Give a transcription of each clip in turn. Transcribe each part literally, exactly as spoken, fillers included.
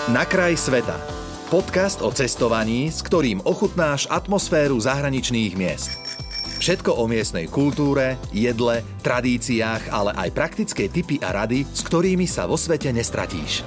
Na kraj sveta. Podcast o cestovaní, s ktorým ochutnáš atmosféru zahraničných miest. Všetko o miestnej kultúre, jedle, tradíciách, ale aj praktické tipy a rady, s ktorými sa vo svete nestratíš.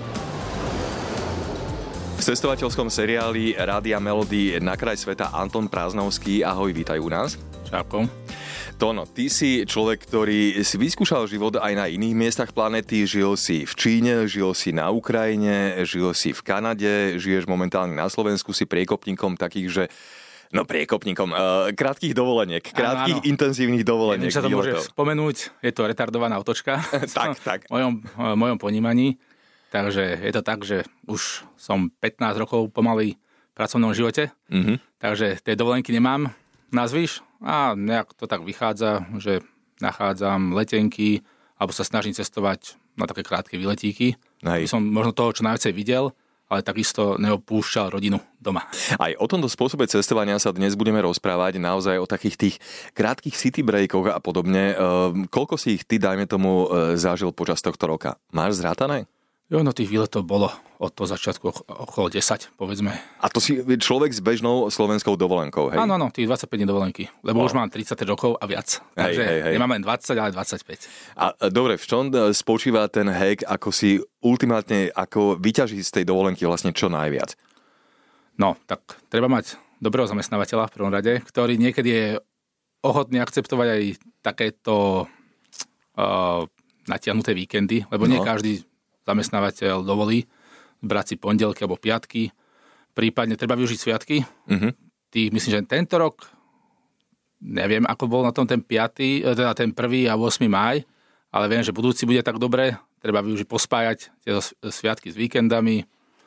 V cestovateľskom seriáli Rádia Melody Na kraj sveta Anton Prázdnovský. Ahoj, vítaj u nás. Čauko. Tono, ty si človek, ktorý si vyskúšal život aj na iných miestach planety. Žil si v Číne, žil si na Ukrajine, žil si v Kanade, žiješ momentálne na Slovensku, si priekopníkom takých, že no priekopníkom, uh, krátkych dovoleniek, krátkych áno, áno. intenzívnych dovoleniek. Neviem, sa to môže spomenúť, je to retardovaná otočka. tak, tak. V mojom, v mojom ponímaní. Takže je to tak, že už som pätnásť rokov pomaly v pracovnom živote, mm-hmm. takže tej dovolenky nemám. Nazvíš? A nejak to tak vychádza, že nachádzam letenky alebo sa snažím cestovať na také krátke výletíky. Som možno toho, čo najviacej videl, ale takisto neopúšťal rodinu doma. Aj o tomto spôsobe cestovania sa dnes budeme rozprávať, naozaj o takých tých krátkych city breakoch a podobne. Koľko si ich ty, dajme tomu, zažil počas tohto roka? Máš zrátané? Jo, no tých výletov bolo od toho začiatku okolo desať, povedzme. A to si človek s bežnou slovenskou dovolenkou, hej? Áno, áno, tých dvadsaťpäť dní dovolenky, lebo oh. už mám tridsať rokov a viac. Hej, takže hej, hej. nemám len dvadsať, ale dvadsaťpäť. A dobre, v čom spočíva ten hack, ako si ultimátne, ako vyťažiť z tej dovolenky vlastne čo najviac? No, tak treba mať dobrého zamestnávateľa v prvom rade, ktorý niekedy je ochotný akceptovať aj takéto uh, natiahnuté víkendy, lebo nie no. každý zamestnávateľ dovolí brať si pondelky alebo piatky. Prípadne treba využiť sviatky. Uh-huh. Tých, myslím, že tento rok, neviem, ako bol na tom ten piaty, teda ten prvý a ôsmy máj, ale viem, že budúci bude tak dobre. Treba využiť, pospájať tie sviatky s víkendami.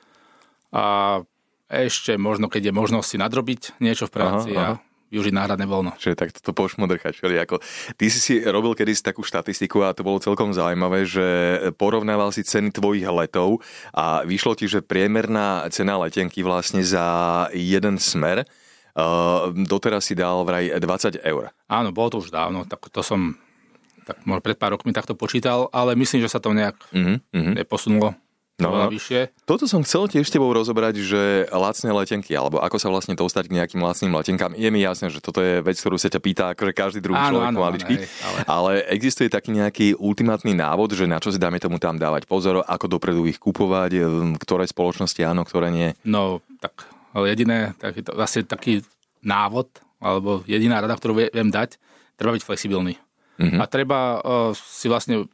A ešte možno, keď je možnosť si nadrobiť niečo v práci aha, aha. a využiť náhradné voľno. Čiže tak toto pošmodrchať. Ako... Ty si si robil kedysi takú štatistiku a to bolo celkom zaujímavé, že porovnával si ceny tvojich letov a vyšlo ti, že priemerná cena letenky vlastne za jeden smer uh, doteraz si dal vraj dvadsať eur. Áno, bolo to už dávno, tak to som tak možno pred pár rokmi takto počítal, ale myslím, že sa to nejak uh-huh, uh-huh. neposunulo. No, toto som chcel tiež s tebou rozobrať, že lacné letenky, alebo ako sa vlastne dostať k nejakým lacným letenkám. Je mi jasné, že toto je vec, ktorú sa ťa pýta akože každý druhý áno, človek áno, maličký, áno, ale... ale existuje taký nejaký ultimátny návod, že na čo si dáme tomu tam dávať pozor, ako dopredu ich kupovať, ktoré spoločnosti áno, ktoré nie? No, tak ale jediné, tak je to vlastne taký návod, alebo jediná rada, ktorú viem dať, treba byť flexibilný. Mm-hmm. A treba uh, si vlastne,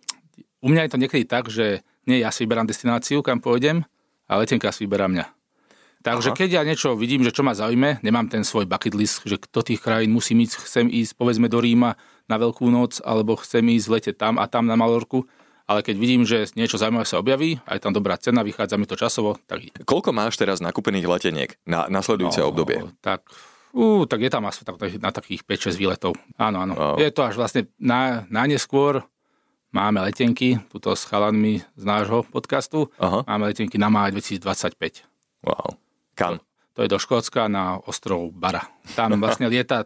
u mňa je to niekedy tak, že nie, ja si vyberám destináciu, kam pôjdem, a letenka si vyberá mňa. Takže aha. keď ja niečo vidím, že čo ma zaujme, nemám ten svoj bucket list, že do tých krajín musím ísť, chcem ísť, povedzme, do Ríma na Veľkú noc, alebo chcem ísť letieť tam a tam na Malorku, ale keď vidím, že niečo zaujímavé sa objaví, aj tam dobrá cena, vychádza mi to časovo, tak... Koľko máš teraz nakúpených leteniek na nasledujúce no, obdobie? Tak... Uh, tak je tam asi tak, na takých päť šesť výletov. Áno, áno. Wow. Je to až vlastne na, na neskôr. Máme letenky, tuto s chalanmi z nášho podcastu. Aha. Máme letenky na máj dvetisícdvadsaťpäť. Wow. Kam? To, to je do Škótska na ostrov Barra. Tam vlastne lieta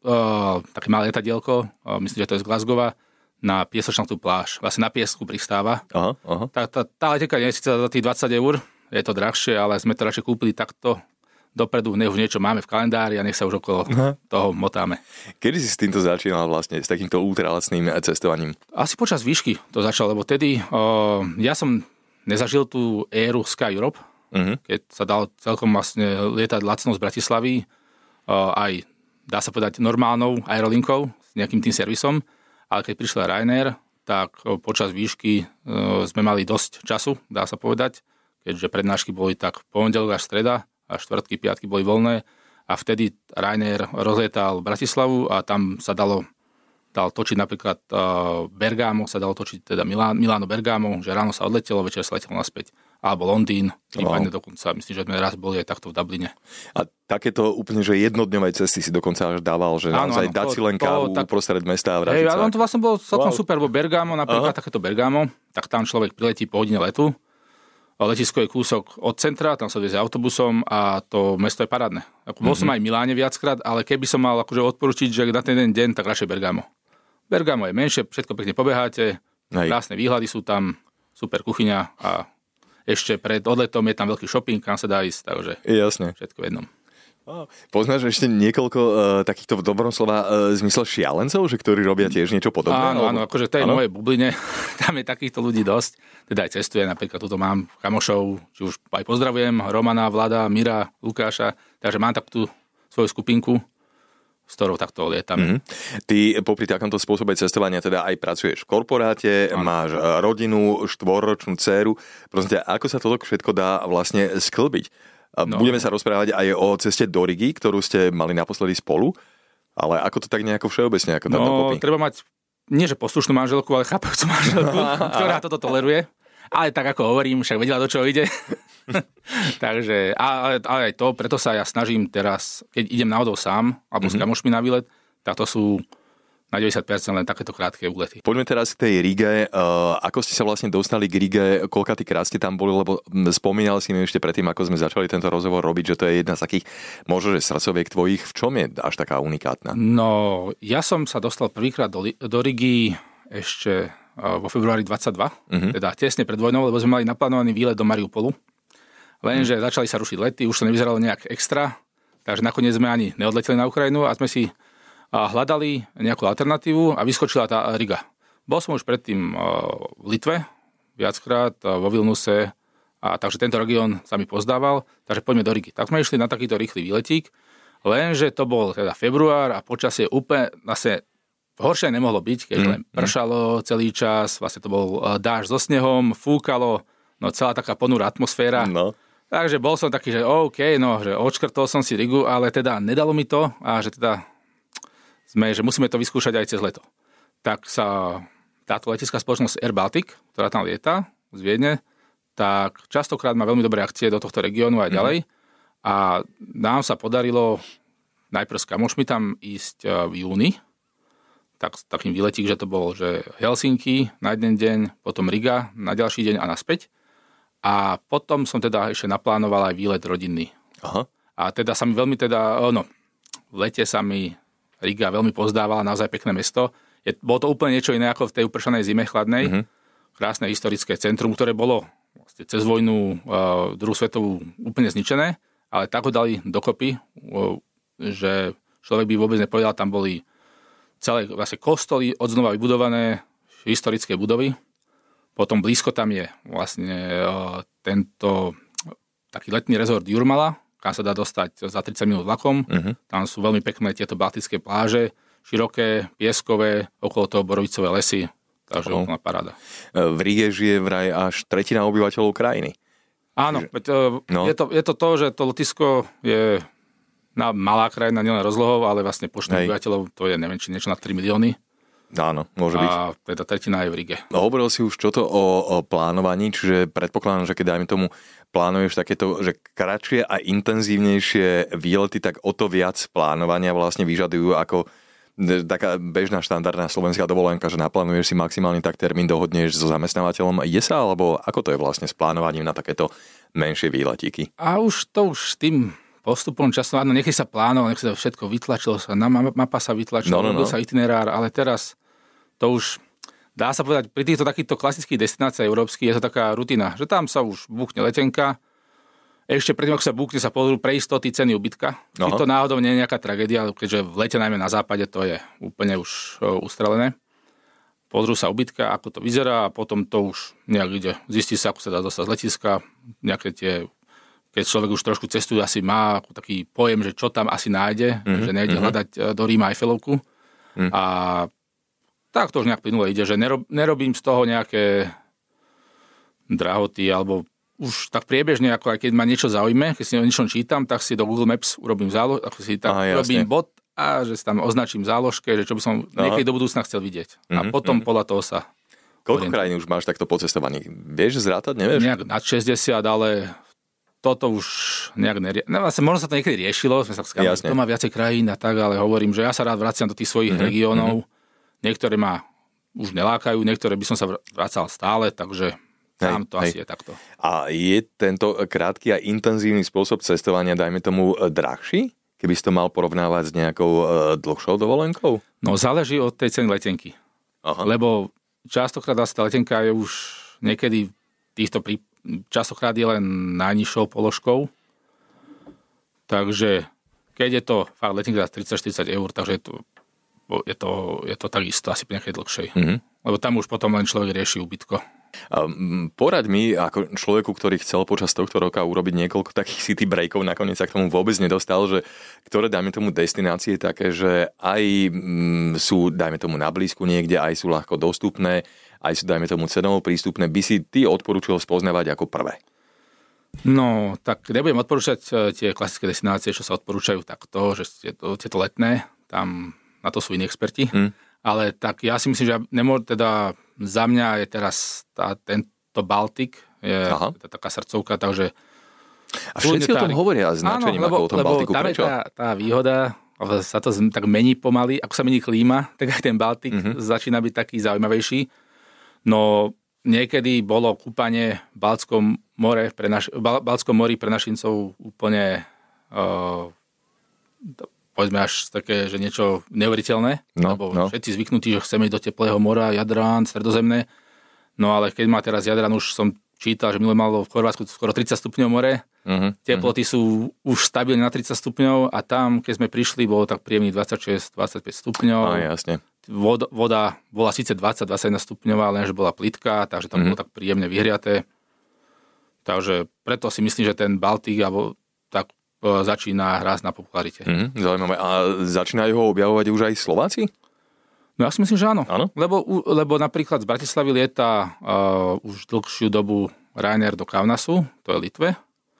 uh, také malé letadielko, uh, myslím, že to je z Glasgowa, na piesočnatú pláž. Vlastne na piesku pristáva. Aha, aha. Tá, tá, tá letenka nie je síce za tých dvadsať eur, je to drahšie, ale sme to radšej kúpili takto dopredu, nech už niečo máme v kalendári a nech sa už okolo Aha. toho motáme. Kedy si s týmto začínal vlastne, s takýmto ultralacným cestovaním? Asi počas výšky to začalo, lebo tedy uh, ja som nezažil tú éru Sky Europe, uh-huh. keď sa dal celkom vlastne lietať lacno z Bratislavy, uh, aj dá sa povedať normálnou aerolinkou, s nejakým tým servisom, ale keď prišla Ryanair, tak uh, počas výšky uh, sme mali dosť času, dá sa povedať, keďže prednášky boli tak pondelok až streda, a štvrtky, piatky boli voľné a vtedy Ryanair rozlietal Bratislavu a tam sa dalo dal točiť napríklad uh, Bergamo, sa dalo točiť teda Milán, Miláno Bergamo, že ráno sa odletelo, večer sa letelo naspäť. Alebo Londýn, prípadne wow. dokonca, myslím, že sme raz boli aj takto v Dubline. A takéto úplne, že jednodňové cesty si dokonca až dával, že áno, naozaj áno, dať si len kávu tak... uprostred mesta a vrátiť hey, sa. Ale on to vlastne bolo celkom wow. super, bo Bergamo, napríklad Aha. takéto Bergamo, tak tam človek priletí po hodine letu. Letisko je kúsok od centra, tam sa vezie autobusom a to mesto je parádne. Ako, bol mm-hmm. som aj v Miláne viackrát, ale keby som mal akože odporučiť, že na ten deň, tak radšej Bergamo. Bergamo je menšie, všetko pekne pobeháte, krásne výhľady sú tam, super kuchyňa a ešte pred odletom je tam veľký shopping, kam sa dá ísť, takže jasne. Všetko v jednom. Poznáš ešte niekoľko uh, takýchto v dobrom slova uh, zmysle šialencov, že ktorí robia tiež niečo podobné? Áno, áno, akože to je v mojej bubline, tam je takýchto ľudí dosť, teda aj cestuje, napríklad tuto mám kamošov, či už aj pozdravujem, Romana, Vlada, Mira, Lukáša, takže mám takú svoju skupinku, s ktorou takto lietame. Mm-hmm. Ty popri takomto spôsobe cestovania teda aj pracuješ v korporáte, ano. Máš rodinu, štvorročnú dcéru, prosím ťa, ako sa toto všetko dá vlastne sklbiť? No. Budeme sa rozprávať aj o ceste do Rigy, ktorú ste mali naposledy spolu, ale ako to tak nejako všeobecne, ako tam no, dokopy? Treba mať, nie že poslušnú manželku, ale chápajúcu manželku, ktorá toto toleruje. Ale tak ako hovorím, však vedela, do čoho ide. Takže, ale, ale aj to, preto sa ja snažím teraz, keď idem náhodou sám, alebo mm-hmm. s kamošmi na výlet, tak to sú na deväťdesiat percent len takéto krátke úlety. Poďme teraz k tej Rige. Uh, ako ste sa vlastne dostali k Rige? Koľkatýkrát ste tam boli? Lebo spomínal si mi ešte predtým, ako sme začali tento rozhovor robiť, že to je jedna z takých, možno, že srdcoviek tvojich. V čom je až taká unikátna? No, ja som sa dostal prvýkrát do, do Rigy ešte uh, vo februári dvadsaťdva, uh-huh. teda tesne pred vojnou, lebo sme mali naplánovaný výlet do Mariupolu. Lenže uh-huh. začali sa rušiť lety, už to nevyzeralo nejak extra, takže nakoniec sme ani neodleteli na Ukrajinu a sme si a hľadali nejakú alternatívu a vyskočila tá Riga. Bol som už predtým v Litve, viackrát vo Vilnuse, a takže tento región sa mi pozdával, takže poďme do Rigy. Tak sme išli na takýto rýchly výletík, lenže to bol teda február a počasie úplne, vlastne horšie nemohlo byť, keď mm, len pršalo celý čas, vlastne to bol dážď so snehom, fúkalo, no celá taká ponurá atmosféra. No. Takže bol som taký, že OK, no, že odškrtol som si Rigu, ale teda nedalo mi to a že teda sme, že musíme to vyskúšať aj cez leto. Tak sa táto letecká spoločnosť Air Baltic, ktorá tam lieta z Viedne, tak častokrát má veľmi dobré akcie do tohto regiónu aj ďalej. Mm-hmm. A nám sa podarilo najprv s kamošmi tam ísť v júni, tak, takým výletík, že to bol že Helsinki na jeden deň, potom Riga na ďalší deň a naspäť. A potom som teda ešte naplánoval aj výlet rodinný. Aha. A teda sa mi veľmi teda, no, v lete sa mi Riga veľmi pozdávala, naozaj pekné mesto. Je, bolo to úplne niečo iné ako v tej upršanej zime chladnej. Mm-hmm. Krásne historické centrum, ktoré bolo vlastne cez vojnu, uh, druhú svetovú úplne zničené, ale tak ho dali dokopy, uh, že človek by vôbec nepovedal, tam boli celé vlastne kostoly odznova vybudované, historické budovy. Potom blízko tam je vlastne uh, tento taký letný rezort Jurmala, kam sa dá dostať za tridsať minút vlakom. Uh-huh. Tam sú veľmi pekné tieto baltické pláže, široké, pieskové, okolo toho borovicové lesy. Takže uh-huh. úplná paráda. V Rige žije vraj až tretina obyvateľov krajiny. Áno, Čiže, no. je, to, je to to, že to Lotyšsko je na malá krajina, nielen rozlohou, ale vlastne počtom obyvateľov, to je neviem, či niečo na tri milióny. Áno, môže byť. A teda tretina je v Rige. No, hovoril si už čo to o, o plánovaní, čiže predpokladám, že keď dajme tomu plánuješ takéto, že kratšie a intenzívnejšie výlety, tak o to viac plánovania vlastne vyžadujú ako taká bežná štandardná slovenská dovolenka, že naplánuješ si maximálny tak termín, dohodneš so zamestnávateľom. Je sa, alebo ako to je vlastne s plánovaním na takéto menšie výletíky? A už to už s tým postupom času, áno, niekedy sa plánoval, niekedy sa všetko vytlačilo, sa, mapa sa vytlačila, no, no, no. sa itinerár, ale teraz to už, dá sa povedať, pri týchto takýchto klasických destináciách európskych je to taká rutina, že tam sa už búkne letenka, ešte predtým, ako sa búkne, sa pozrú pre istoty ceny ubytka. Či to náhodou nie je nejaká tragédia, keďže v lete najmä na západe to je úplne už ustrelené. Pozrú sa ubytka, ako to vyzerá a potom to už nejak ide. Zistí sa, ako sa dá dostať z letiska, nejaké tie, keď človek už trošku cestuje, asi má taký pojem, že čo tam asi nájde, mm-hmm. že nejde mm-hmm. hľadať do Ríma Eiffelovku. Mm. A tak to už nejak plynule ide, že nerob, nerobím z toho nejaké drahoty, alebo už tak priebežne, ako aj keď ma niečo zaujme, keď si o niečom čítam, tak si do Google Maps urobím zálož, ako si tak Aha, urobím bod a že si tam označím záložke, že čo by som Aha. niekedy do budúcna chcel vidieť. Mm-hmm. A potom mm-hmm. podľa toho sa... Koľko krajín už máš takto pocestovaných? Vieš zrátať, nevieš? Nejak nad šesťdesiat, ale toto už nejak nerie... No, vlastne, možno sa to niekedy riešilo, sme sa skávali, to má viacej krajín a tak, ale hovorím, že ja sa rád vraciam do tých svojich mm-hmm. regiónov. Niektoré ma už nelákajú, niektoré by som sa vracal stále, takže tam to hej, asi hej. je takto. A je tento krátky a intenzívny spôsob cestovania, dajme tomu, drahší? Keby si to mal porovnávať s nejakou uh, dlhšou dovolenkou? No záleží od tej ceny letenky. Aha. Lebo častokrát asi tá letenka je už niekedy v týchto prí, častokrát je len najnižšou položkou. Takže keď je to fakt letenka za tridsať štyridsať eur, takže je to, je to, je to takisto asi pri nejakej dlhšej. Mm-hmm. Lebo tam už potom len človek rieši ubytko. Poraď mi, ako človeku, ktorý chcel počas tohto roka urobiť niekoľko takých city breakov, nakoniec sa k tomu vôbec nedostal, že ktoré, dajme tomu, destinácie také, že aj sú, dajme tomu, na blízku niekde, aj sú ľahko dostupné, aj sú, dajme tomu, cenovo prístupné, by si ty odporúčil spoznávať ako prvé? No, tak nebudem odporúčať tie klasické destinácie, čo sa odporúčajú takto, že tieto, tieto letné, tam na to sú iní experti. Hmm. Ale tak ja si myslím, že nemôžem, teda za mňa je teraz tá, tento Baltik, je tá, taká srdcovka, takže... A všetci tá, o tom hovoria s značením, ako o tom lebo Baltiku. Tam je tá, tá výhoda, sa to tak mení pomaly, ako sa mení klíma, tak aj ten Baltik mm-hmm. začína byť taký zaujímavejší. No niekedy bolo kúpanie v Baltskom, more pre naš, Baltskom mori pre našincov úplne... Uh, povedzme až také, že niečo neuveriteľné, no, lebo no. všetci zvyknutí, že chceme ísť do teplého mora, Jadran, stredozemné, no ale keď má teraz Jadran, už som čítal, že minulé malo v Chorvátsku skoro tridsať stupňov more, uh-huh, teploty uh-huh. sú už stabilne na tridsať stupňov a tam, keď sme prišli, bolo tak príjemných dvadsaťšesť dvadsaťpäť stupňov. No, jasne. Voda, voda bola síce dvadsať dvadsaťjeden stupňová, lenže bola plitká, takže tam uh-huh. bolo tak príjemne vyhriaté. Takže preto si myslím, že ten Baltík, alebo tak začína hrať na popularite. Mm, zaujímavé. A začínajú ho objavovať už aj Slováci? No ja si myslím, že áno. áno? Lebo, lebo napríklad z Bratislavy lieta uh, už dlhšiu dobu Ryanair do Kaunasu, to je Litve.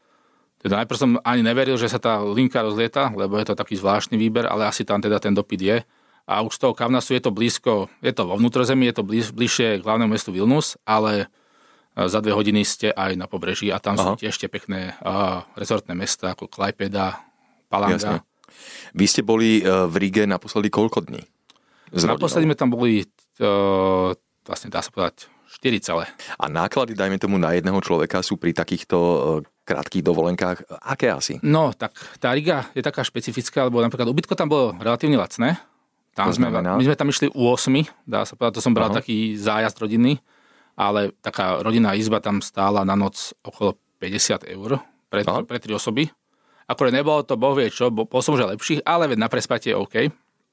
Teda najprv som ani neveril, že sa tá linka rozlieta, lebo je to taký zvláštny výber, ale asi tam teda ten dopyt je. A už z toho Kaunasu je to blízko, je to vo vnútrozemí, je to blíž, bližšie k hlavnému mestu Vilnius, ale za dve hodiny ste aj na pobreží a tam Aha. sú tiež tie pekné uh, rezortné mesta ako Klaipeda, Palanga. Jasne. Vy ste boli uh, v Rige naposledy koľko dní? Naposledy sme tam boli uh, vlastne dá sa povedať štyri celé. A náklady, dajme tomu, na jedného človeka sú pri takýchto uh, krátkych dovolenkách aké asi? No, tak tá Riga je taká špecifická, lebo napríklad ubytko tam bolo relatívne lacné. Tam sme, my sme tam išli u osmi, dá sa povedať, to som bral Aha. taký zájazd rodinný. Ale taká rodinná izba tam stála na noc okolo päťdesiat eur pre, pre tri osoby. Akorát nebolo to, boh vie čo, bol som už lepších, ale veď na prespatie OK.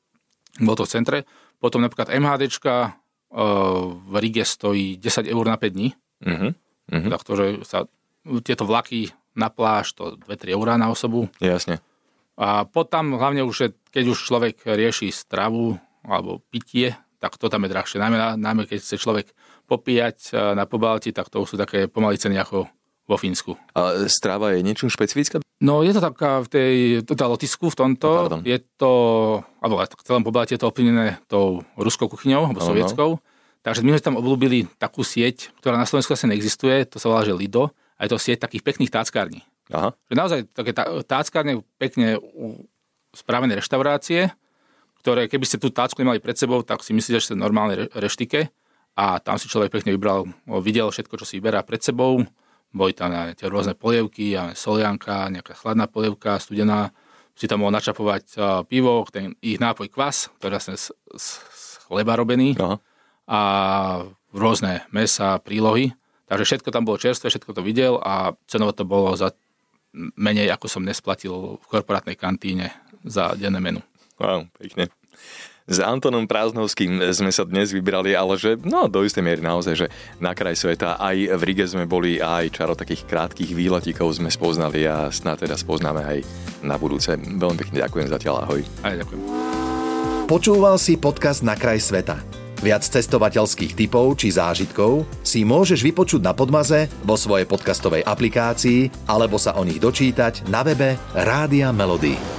Bolo to v centre. Potom napríklad MHDčka uh, v Rige stojí desať eur na päť dní. Uh-huh. Uh-huh. Takže sa tieto vlaky na pláž, to dva tri eurá na osobu. Jasne. A potom hlavne už, keď už človek rieši stravu alebo pitie, tak to tam je drahšie. Najmä, najmä keď chce človek popíjať na Pobalti, tak to sú také pomaly ceny ako vo Fínsku. A strava je niečo špecifická? No je to taká v tej teda lotisku v tomto. Pardon. Je to, alebo v celom Pobalti je to ovplyvnené tou ruskou kuchyňou, alebo sovietskou. Takže my sme tam obľúbili takú sieť, ktorá na Slovensku asi neexistuje, to sa volá, že Lido, a je to sieť takých pekných táckární. Aha. Že naozaj také táckárne, pekne spravené reštaurácie, ktoré keby ste tú tácku nemali pred sebou, tak si myslíte, že ste normálne reštike. A tam si človek pekne vybral, videl všetko, čo si vyberá pred sebou. Boli tam tie rôzne polievky, solianka, nejaká chladná polievka, studená. Si tam mohol načapovať pivo, ten ich nápoj kvas, ktorý je z, z chleba robený. Aha. A rôzne mäsa, prílohy. Takže všetko tam bolo čerstvé, všetko to videl a cenovo to bolo za menej, ako som nesplatil v korporátnej kantíne za denné menu. Wow, pekne. S Antonom Prázdnovským sme sa dnes vybrali, ale že no do istej miery naozaj, že na kraj sveta aj v Rige sme boli a aj čaro takých krátkych výletíkov sme spoznali a snad teda spoznáme aj na budúce. Veľmi pekne ďakujem zatiaľ, ahoj. Aj ďakujem. Počúval si podcast Na kraj sveta. Viac cestovateľských tipov či zážitkov si môžeš vypočuť na Podmaze, vo svojej podcastovej aplikácii alebo sa o nich dočítať na webe Rádia Melody.